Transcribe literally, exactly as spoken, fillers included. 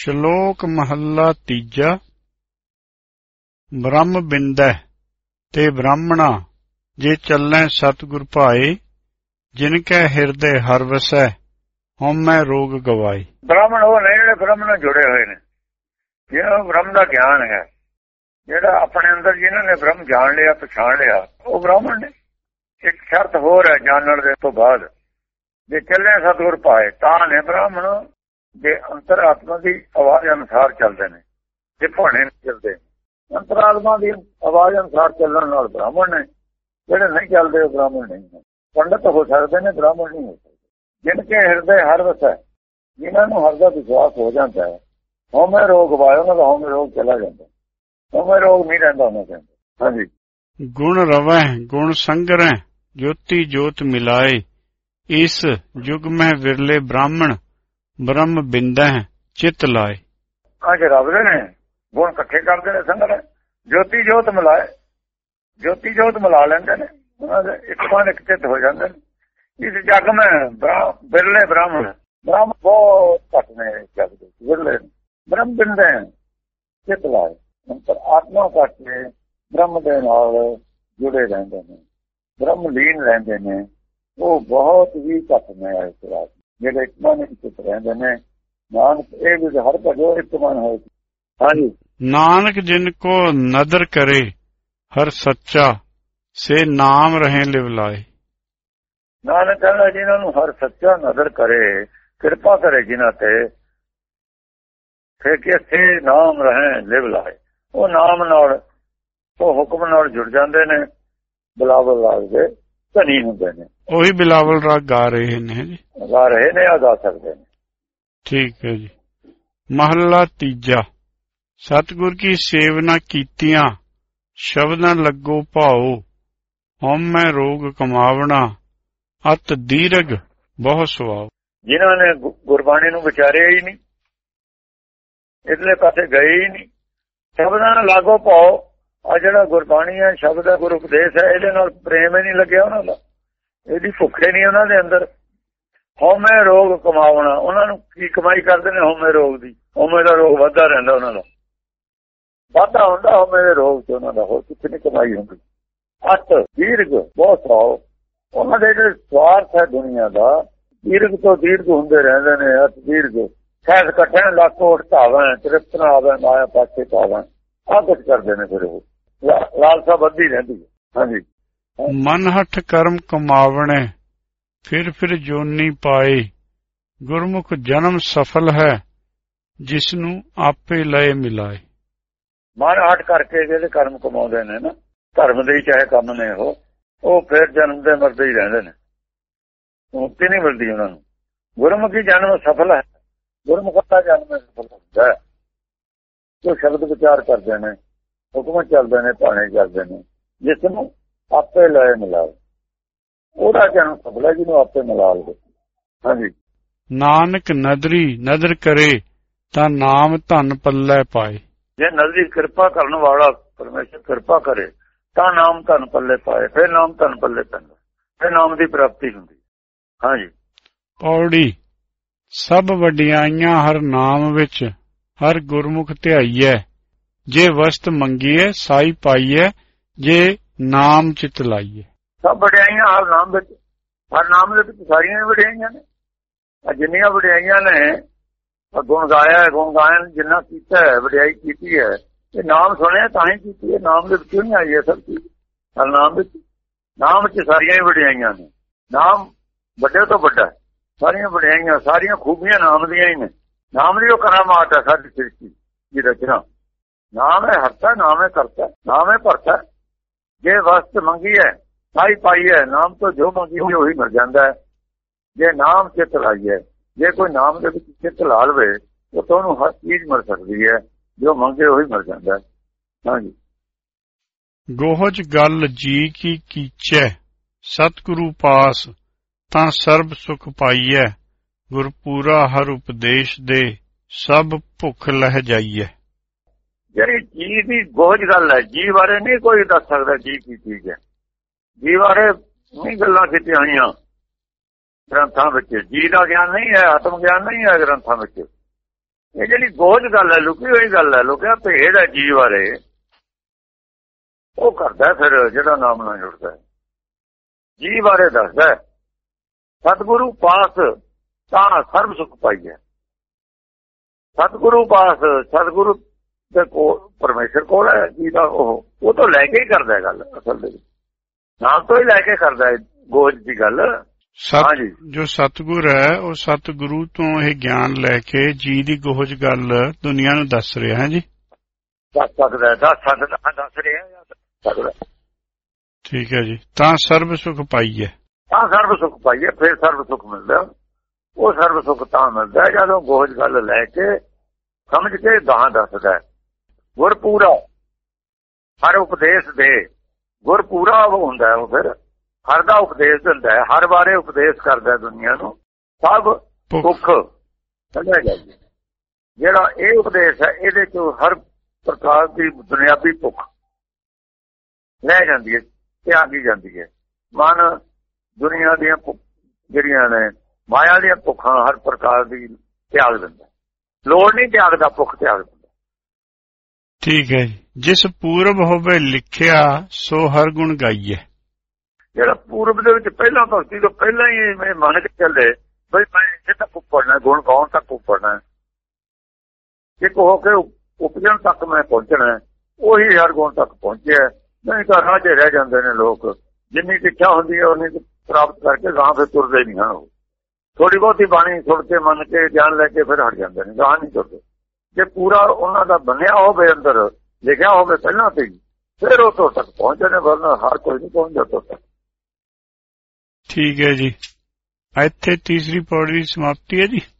ਸ਼ਲੋਕ ਮਹੱਲਾ ਤੀਜਾ। ਬ੍ਰਹਮ ਬਿੰਦੈ ਤੇ ਬ੍ਰਾਹਮਣਾ, ਜੇ ਚੱਲੈ ਸਤਿਗੁਰ ਭਾਏ। ਜਿਨ ਕੈ ਹਿਰਦੇ ਹਰਿ ਵਸੈ, ਹਉਮੈ ਰੋਗ ਗਵਾਏ। ਬ੍ਰਾਹਮਣ ਉਹ ਨੇ ਜਿਹੜੇ ਬ੍ਰਹਮ ਨਾਲ ਜੁੜੇ ਹੋਏ ਨੇ, ਜਿਹਨਾਂ ਨੂੰ ਬ੍ਰਹਮ ਦਾ ਗਿਆਨ ਹੈ, ਜਿਹੜਾ ਆਪਣੇ ਅੰਦਰ ਜਿਹਨਾਂ ਨੇ ਬ੍ਰਹਮ ਜਾਣ ਲਿਆ, ਪਛਾਣ ਲਿਆ, ਉਹ ਬ੍ਰਾਹਮਣ ਨੇ। ਇੱਕ ਸ਼ਰਤ ਹੋਰ ਹੈ ਜਾਣਨ ਦੇ ਤੋਂ ਬਾਅਦ, ਜੇ ਚੱਲੇ ਸਤਿਗੁਰ ਭਾਏ ਤਾਂ ਨੇ ਬ੍ਰਾਹਮਣ। ਜੇ ਅੰਤਰਾਤਮਾ ਦੀ ਆਵਾਜ਼ ਅਨੁਸਾਰ ਚੱਲਦੇ ਨੇ, ਜੇ ਭਾਣੇ ਚੱਲਦੇ ਅੰਤਰਾਤਮਾ ਦੀ ਆਵਾਜ਼ ਅਨੁਸਾਰ ਚੱਲਣ ਨਾਲ ਬ੍ਰਾਹਮਣ ਨੇ। ਜਿਹੜੇ ਨਹੀਂ ਚੱਲਦੇ ਉਹ ਬ੍ਰਾਹਮਣ ਨਹੀਂ ਹੈ। ਪੰਡਤ ਹੋ ਸਕਦੇ ਨੇ, ਬ੍ਰਾਹਮਣ ਨਹੀਂ ਹੋ ਸਕਦੇ। ਜਿਨ ਕੇ ਹਿਰਦੇ ਹਰਿ ਵਸੈ, ਜਿਹਨਾਂ ਨੂੰ ਹਰ ਦਾ ਵਿਸ਼ਵਾਸ ਹੋ ਜਾਂਦਾ ਹੈ, ਹਉਮੈ ਰੋਗ ਗਵਾਏ, ਉਹਨਾਂ ਦਾ ਹਉਮੈ ਰੋਗ ਚਲਾ ਜਾਂਦਾ। ਹਉਮੈ ਰੋਗ ਨਹੀਂ ਰਹਿੰਦਾ ਉਹਨਾਂ ਦੇ ਅੰਦਰ। ਹਾਂਜੀ। ਗੁਣ ਰਵੈ ਗੁਣ ਸੰਗਰੈ, ਜੋਤੀ ਜੋਤ ਮਿਲਾਏ। ਇਸ ਯੁਗ ਮਹਿ ਵਿਰਲੇ ਬ੍ਰਾਹਮਣ, ਬ੍ਰਹਮ ਬਿੰਦੈ ਚਿਤ ਲਾਏ। ਅੱਜ ਰੱਬਦੇ ਨੇ ਗੁਣ ਇਕੱਠੇ ਕਰਦੇ ਨੇ, ਸੰਗਰ ਜੋਤੀ ਜੋਤ ਮਿਲਾਏ। ਜੋਤੀ ਜੋਤ ਮਿਲਾ ਲੈਂਦੇ ਨੇ, ਉਹਨਾਂ ਦੇ ਇੱਕ ਮਨ ਇੱਕ ਚਿੱਤ ਹੋ ਜਾਂਦੇ ਨੇ। ਇਸ ਜੱਗ ਮੈਂ ਬਿਰਲੇ ਬ੍ਰਾਹਮਣ, ਬ੍ਰਾਹਮ ਬਹੁਤ ਘੱਟ ਨੇ ਜੱਗ ਦੇ, ਵਿਰਲੇ ਬ੍ਰਹਮ ਬਿੰਦੈ ਚਿਤ ਲਾਏ। ਅੰਤਰ ਆਤਮਾ ਕਰਕੇ ਬ੍ਰਹਮ ਦੇ ਨਾਲ ਜੁੜੇ ਰਹਿੰਦੇ ਨੇ, ਬ੍ਰਹਮ ਲੀਨ ਰਹਿੰਦੇ ਨੇ, ਉਹ ਬਹੁਤ ਹੀ ਘੱਟ ਨੇ। ਇਸ ਰਾਤ ਜਿਹੜੇ ਇੱਕ ਮਨ ਇੱਕ ਚਿੱਤ ਰਹਿੰਦੇ ਨੇ, ਨਾਨਕ ਇਹ ਵੀ ਹਰ ਭਜੋ ਇੱਕ ਮਨ ਹੋਏ। ਹਾਂਜੀ। ਨਾਨਕ ਜਿਨ ਕੋ ਨਦਰ ਕਰੇ ਹਰ ਸੱਚਾ, ਸੇ ਨਾਮ ਰਹੇ ਲਿਵਲਾਏ। ਨਾਨਕ ਕਹਿੰਦਾ ਜਿਹਨਾਂ ਨੂੰ ਹਰ ਸੱਚਾ ਨਦਰ ਕਰੇ, ਕਿਰਪਾ ਕਰੇ ਜਿਨ੍ਹਾਂ ਤੇ, ਫਿਰ ਕਿ ਨਾਮ ਰਹੇ ਲਿਵਲਾਏ। ਉਹ ਨਾਮ ਨਾਲ, ਉਹ ਹੁਕਮ ਨਾਲ ਜੁੜ ਜਾਂਦੇ ਨੇ, ਬਿਲਾਵਲ ਰਾਗ ਦੇ ਧਨੀ ਹੁੰਦੇ ਨੇ। ਉਹੀ ਬਿਲਾਵਲ ਰਾਗ ਗਾ ਰਹੇ ਨੇ ਜੀ, ਗਾ ਰਹੇ ਨੇ ਆ ਗਾ ਸਕਦੇ ਨੇ। ਠੀਕ ਹੈ ਜੀ। ਮਹੱਲਾ ਤੀਜਾ। ਸਤਿਗੁਰ ਕੀ ਸੇਵਨਾ ਕੀਤੀਆਂ, ਸ਼ਬਦਾਂ ਲੱਗੋ ਭਾਓ। ਹਉਮੈ ਰੋਗ ਕਮਾਵਣਾ, ਅਤ ਦੀਰਘ ਬਹੁ ਸੁਆਓ। ਜਿਨ੍ਹਾਂ ਨੇ ਗੁਰਬਾਣੀ ਨੂੰ ਵਿਚਾਰਿਆ ਹੀ ਨਹੀਂ, ਇਸਲੇ ਪਾਸੇ ਗਏ ਹੀ ਨਹੀਂ, ਸ਼ਬਦਾਂ ਨਾਲ ਲਾਗੋ ਭਾਓ। ਆ ਜਿਹੜਾ ਗੁਰਬਾਣੀ ਹੈ, ਸ਼ਬਦ ਹੈ, ਗੁਰੂ ਉਪਦੇਸ਼ ਹੈ, ਇਹਦੇ ਨਾਲ ਪ੍ਰੇਮ ਹੀ ਨਹੀਂ ਲੱਗਿਆ ਉਹਨਾਂ ਦਾ, ਇਹਦੀ ਭੁੱਖੇ ਨਹੀਂ ਉਹਨਾਂ ਦੇ ਅੰਦਰ। ਹਉਮੈ ਰੋਗ ਕਮਾਉਣਾ, ਉਹਨਾਂ ਨੂੰ ਕੀ ਕਮਾਈ ਕਰਦੇ ਨੇ ਹਉਮੈ ਰੋਗ ਦੀ। ਹਉਮੈ ਦਾ ਰੋਗ ਵੱਧਦਾ ਰਹਿੰਦਾ ਉਹਨਾਂ ਦਾ, ਵਾਧਾ ਹੁੰਦਾ ਹਉਮੈ ਦੇ ਰੋਗ ਚ ਉਹਨਾਂ ਦਾ, ਹੋਰ ਕੁਛ ਨਹੀਂ ਕਮਾਈ ਹੁੰਦੀ। ਅਤ ਦੀਰਘ ਬਹੁਤ ਸੌ, ਉਹਨਾਂ ਦੇ ਜਿਹੜੇ ਸਵਾਰਥ ਹੈ ਦੁਨੀਆ ਦਾ, ਦੀਰਘ ਤੋਂ ਦੀਰਘ ਹੁੰਦੇ ਰਹਿੰਦੇ ਨੇ। ਅਤ ਦੀਰਘ ਖੈਰ ਇਕੱਠੇ ਲੱਖ ਕੋਟ ਧਾਵਾਂ, ਤ੍ਰਿਪਤ ਨਾ ਆਵੇ ਮਾਇਆ ਪਾਸੇ ਪਾਵਾਂ, ਆਹ ਕੁਛ ਕਰਦੇ ਨੇ। ਫਿਰ ਉਹ ਲਾਲਸਾ ਵੱਧਦੀ ਰਹਿੰਦੀ ਹੈ। ਹਾਂਜੀ। ਮਨ ਹੱਠ ਕਰਮ ਕਮਾਵਣੇ, ਫਿਰ ਫਿਰ ਜੋਨੀ ਪਾਏ। ਗੁਰਮੁਖ ਜਨਮ ਸਫਲ ਹੈ, ਜਿਸ ਨੂੰ ਆਪੇ ਲਏ ਮਿਲਾਏ। ਮਨ ਹੱਠ ਕਰਕੇ ਜਿਹੜੇ ਕਰਮ ਕਮਾਉਂਦੇ ਨੇ ਨਾ, ਧਰਮ ਦੇ ਹੀ ਚਾਹੇ ਕੰਮ ਨੇ, ਉਹ ਉਹ ਫਿਰ ਜਨਮ ਦੇ ਮਰਦੇ ਹੀ ਰਹਿੰਦੇ ਨੇ, ਮੁਕਤੀ ਨਹੀਂ ਮਿਲਦੀ ਉਹਨਾਂ ਨੂੰ। ਗੁਰਮੁਖੀ ਜਨਮ ਸਫਲ ਹੈ, ਗੁਰਮੁਖ ਦਾ ਜਨਮ ਸਫਲ ਹੁੰਦਾ ਹੈ। ਜੋ ਸ਼ਬਦ ਵਿਚਾਰ ਕਰਦੇ ਨੇ, ਹੁਕਮ ਚੱਲਦੇ ਨੇ, ਭਾਣੇ ਚੱਲਦੇ ਨੇ, ਜਿਸ ਨੂੰ ਆਪੇ ਲਏ ਮਿਲਾਏ, ਉਹਦਾ ਜਨਮ ਸਫਲ ਹੈ, ਜਿਹਨੂੰ ਆਪੇ ਮਿਲਾ ਲਵੇ। ਹਾਂਜੀ। ਨਾਨਕ ਨਦਰੀ ਨਦਰ ਕਰੇ, ਤਾਂ ਨਾਮ ਧਨ ਪੱਲੇ ਪਾਏ। ਜੇ ਨਜ਼ਰੀ ਕਿਰਪਾ ਕਰਨ ਵਾਲਾ ਪਰਮੇਸ਼ਰ ਕਿਰਪਾ ਕਰੇ ਤਾਂ ਨਾਮ ਧਨ ਪੱਲੇ ਪਾਏ, ਫਿਰ ਨਾਮ ਧਨ ਪੱਲੇ ਪੈਂਦਾ, ਫਿਰ ਨਾਮ ਦੀ ਪ੍ਰਾਪਤੀ ਹੁੰਦੀ। ਹਾਂਜੀ। ਪੌੜੀ। ਸਭ ਵਡਿਆਈਆਂ ਹਰ ਨਾਮ ਵਿੱਚ, ਹਰ ਗੁਰਮੁਖ ਧਿਆਈਐ। ਜੇ ਵਸਤ ਮੰਗੀਏ ਸਾਈ ਪਾਈਐ, ਜੇ ਨਾਮ ਚਿਤ ਲਾਈਏ। ਸਭ ਵਡਿਆਈਆਂ ਹਰ ਨਾਮ ਵਿੱਚ, ਹਰ ਨਾਮ ਦੇ ਵਿੱਚ ਸਾਰੀਆਂ ਵਡਿਆਈਆਂ ਨੇ। ਜਿੰਨੀਆਂ ਵਡਿਆਈਆਂ ਨੇ, ਗੁਣ ਗਾਇਆ, ਗੁਣ ਗਾਇਨ ਜਿੰਨਾ ਕੀਤਾ ਹੈ, ਵਡਿਆਈ ਕੀਤੀ ਹੈ, ਇਹ ਨਾਮ ਸੁਣਿਆ ਤਾਂ ਹੀ ਕੀਤੀ ਹੈ। ਨਾਮ ਦੇ ਵਿੱਚੋਂ ਹੀ ਆਈ ਹੈ ਸਭ ਚੀਜ਼। ਹਰ ਨਾਮ ਵਿੱਚ, ਨਾਮ ਵਿੱਚ ਸਾਰੀਆਂ ਹੀ ਵਡਿਆਈਆਂ ਨੇ। ਨਾਮ ਵੱਡੇ ਤੋਂ ਵੱਡਾ, ਸਾਰੀਆਂ ਵਡਿਆਈਆਂ, ਸਾਰੀਆਂ ਖੂਬੀਆਂ ਨਾਮ ਦੀਆਂ ਹੀ ਨੇ। ਨਾਮ ਦੀ ਉਹ ਕਰਾਮਾਤ ਹੈ ਸਾਡੀ ਸ੍ਰਿਸ਼ਟੀ ਦੀ ਰਚਨਾ। ਨਾਮ ਹੈ ਹਰਤਾ, ਨਾਮ ਹੈ ਕਰਤਾ, ਨਾਮ ਹੈ ਭਰਤਾ। ਜੇ ਵਸਤ ਮੰਗੀ ਹੈ ਸਾਈ ਪਾਈ ਹੈ, ਨਾਮ ਤੋਂ ਜੋ ਮੰਗੀ ਹੋਈ ਉਹੀ ਮਿਲ ਜਾਂਦਾ ਹੈ। ਜੇ ਨਾਮ ਚਿੱਤ ਲਾਈਏ, ਜੇ ਕੋਈ ਨਾਮ ਦੇ ਵਿੱਚ ਚਿੱਤ ਲਾ ਲਵੇ, ਤਾਂ ਤੁਹਾਨੂੰ ਹਰ ਚੀਜ਼ ਮਿਲ ਸਕਦੀ ਹੈ, ਜੋ ਮੰਗੇ ਉਹੀ ਮਿਲ ਜਾਂਦਾ ਹੈ। ਹਾਂਜੀ। ਗੋਹਜ ਗੱਲ ਜੀ ਕੀ ਕੀਚੈ, ਸਤਿਗੁਰੂ ਪਾਸ ਤਾਂ ਸਰਬ ਸੁਖ ਪਾਈਐ। ਗੁਰਪੂਰਾ ਹਰ ਉਪਦੇਸ਼ ਦੇ, ਸਭ ਭੁੱਖ ਲਹਿ ਜਾਈਐ। ਜਿਹੜੀ ਜੀ ਦੀ ਗੋਹਜ ਗੱਲ ਹੈ, ਜੀ ਬਾਰੇ ਨਹੀਂ ਕੋਈ ਦੱਸ ਸਕਦਾ ਜੀ ਕੀ ਚੀਜ਼ ਹੈ। ਜੀ ਬਾਰੇ ਨਹੀਂ ਗੱਲਾਂ ਕੀਤੀਆਂ ਹੋਈਆਂ ਗ੍ਰੰਥਾਂ ਵਿੱਚ। ਜੀ ਦਾ ਗਿਆਨ ਨਹੀਂ ਹੈ, ਆਤਮ ਗਿਆਨ ਨਹੀਂ ਹੈ ਗ੍ਰੰਥਾਂ ਵਿੱਚ। ਇਹ ਜਿਹੜੀ ਗੋਝ ਗੱਲ ਹੈ, ਲੁਕੀ ਹੋਈ ਗੱਲ ਹੈ, ਲੁਕਿਆ ਭੇਦ ਹੈ ਜੀ ਬਾਰੇ, ਉਹ ਕਰਦਾ ਫਿਰ ਜਿਹੜਾ ਨਾਮ ਨਾਲ ਜੁੜਦਾ ਜੀ ਬਾਰੇ ਦੱਸਦਾ। ਸਤਿਗੁਰੂ ਪਾਸ ਤਾਂ ਸਰਬ ਸੁਖ ਪਾਈਏ। ਸਤਿਗੁਰੂ ਪਾਸ, ਸਤਿਗੁਰੂ ਦੇ ਕੋਲ ਪਰਮੇਸ਼ਰ ਕੋਲ ਹੈ ਜੀ ਦਾ, ਉਹ ਉਹ ਤੋਂ ਲੈ ਕੇ ਹੀ ਕਰਦਾ ਗੱਲ, ਅਸਲ ਦੇ ਵਿੱਚ ਨਾਮ ਤੋਂ ਹੀ ਲੈ ਕੇ ਕਰਦਾ ਹੈ ਗੋਝ ਦੀ ਗੱਲ। ਸਤ ਜੋ ਸਤਿਗੁਰ ਹੈ ਉਹ ਸਤਿਗੁਰੂ ਤੋਂ ਇਹ ਗਿਆਨ ਲੈ ਕੇ ਜੀ ਦੀ ਗੋਝ ਗੱਲ ਦੁਨੀਆ ਨੂੰ ਦੱਸ ਰਿਹਾ ਹੈ ਜੀ। ਦੱਸ ਸਕਦਾ, ਦੱਸ ਸਕਦਾ, ਦੱਸ ਰਿਹਾ। ਠੀਕ ਹੈ ਜੀ। ਤਾਂ ਸਰਬ ਸੁਖ ਪਾਈਏ, ਤਾਂ ਸਰਬ ਸੁਖ ਪਾਈਏ, ਫਿਰ ਸਰਬ ਸੁਖ ਮਿਲਦਾ। ਉਹ ਸਰਬ ਸੁਖ ਤਾਂ ਮਿਲਦਾ ਜਦੋਂ ਗੋਝ ਗੱਲ ਲੈ ਕੇ ਸਮਝ ਕੇ ਗਾਹਾਂ ਦੱਸਦਾ। ਗੁਰ ਪੂਰਾ ਹਰ ਉਪਦੇਸ਼ ਦੇ, ਗੁਰ ਪੂਰਾ ਉਹ ਹੁੰਦਾ ਉਹ ਫਿਰ ਹਰ ਦਾ ਉਪਦੇਸ਼ ਦਿੰਦਾ ਹੈ, ਹਰ ਬਾਰੇ ਉਪਦੇਸ਼ ਕਰਦਾ ਦੁਨੀਆ ਨੂੰ। ਸਭ ਸੁੱਖ ਕੱਢਿਆ ਜਾਈਏ। ਜਿਹੜਾ ਇਹ ਉਪਦੇਸ਼ ਹੈ ਇਹਦੇ ਚ ਹਰ ਪ੍ਰਕਾਰ ਦੀ ਦੁਨਿਆਵੀ ਭੁੱਖ ਲੈ ਜਾਂਦੀ ਹੈ, ਤਿਆਗੀ ਜਾਂਦੀ ਹੈ। ਮਨ ਦੁਨੀਆ ਦੀਆਂ ਜਿਹੜੀਆਂ ਨੇ ਮਾਇਆ ਦੀਆਂ ਭੁੱਖਾਂ ਹਰ ਪ੍ਰਕਾਰ ਦੀ ਤਿਆਗ ਦਿੰਦਾ, ਲੋੜ ਨਹੀਂ ਤਿਆਗਦਾ, ਭੁੱਖ ਤਿਆਗ ਦਿੰਦਾ। ਠੀਕ ਹੈ ਜੀ। ਜਿਸ ਪੂਰਬ ਹੋਵੇ ਲਿਖਿਆ ਸੋ ਹਰ ਗੁਣ ਗਾਈਏ। ਜਿਹੜਾ ਪੂਰਬ ਦੇ ਵਿੱਚ ਪਹਿਲਾਂ ਭਗਤੀ ਤੋਂ ਪਹਿਲਾਂ ਹੀ ਮੈਂ ਮੰਨ ਕੇ ਚੱਲੇ ਬਈ ਮੈਂ ਇੱਥੇ ਤੱਕ ਪੜਨਾ, ਗੁਣ ਗਾਉਣ ਤੱਕ ਪੜਨਾ, ਇੱਕ ਹੋ ਕੇ ਉਪਜਣ ਤੱਕ ਮੈਂ ਪਹੁੰਚਣਾ, ਉਹੀ ਹਰ ਗੁਣ ਤੱਕ ਪਹੁੰਚਿਆ। ਨਹੀਂ ਤਾਂ ਰਾਹ 'ਚ ਰਹਿ ਜਾਂਦੇ ਨੇ ਲੋਕ, ਜਿੰਨੀ ਇੱਛਾ ਹੁੰਦੀ ਹੈ ਉਨੀ ਪ੍ਰਾਪਤ ਕਰਕੇ ਗਾਂ ਫਿਰ ਤੁਰਦੇ ਨਹੀਂ ਹਨ। ਉਹ ਥੋੜੀ ਬਹੁਤੀ ਬਾਣੀ ਸੁਣ ਕੇ ਮੰਨ ਕੇ ਗਿਆਨ ਲੈ ਕੇ ਫਿਰ ਹਟ ਜਾਂਦੇ ਨੇ, ਗਾਂ ਨਹੀਂ ਤੁਰਦੇ। ਜੇ ਪੂਰਾ ਉਹਨਾਂ ਦਾ ਬਣਿਆ ਹੋਵੇ, ਅੰਦਰ ਲਿਖਿਆ ਹੋਵੇ ਪਹਿਲਾਂ ਤੇ ਹੀ, ਫਿਰ ਉਹ ਤੋਂ ਤੱਕ ਪਹੁੰਚਦੇ ਨੇ, ਵਰਨਾ ਹਰ ਕੋਈ ਨਹੀਂ ਪਹੁੰਚਦਾ ਤੋਂ ਤੱਕ। ਠੀਕ ਹੈ ਜੀ। ਇੱਥੇ ਤੀਸਰੀ ਪੌੜੀ ਦੀ ਸਮਾਪਤੀ ਹੈ ਜੀ।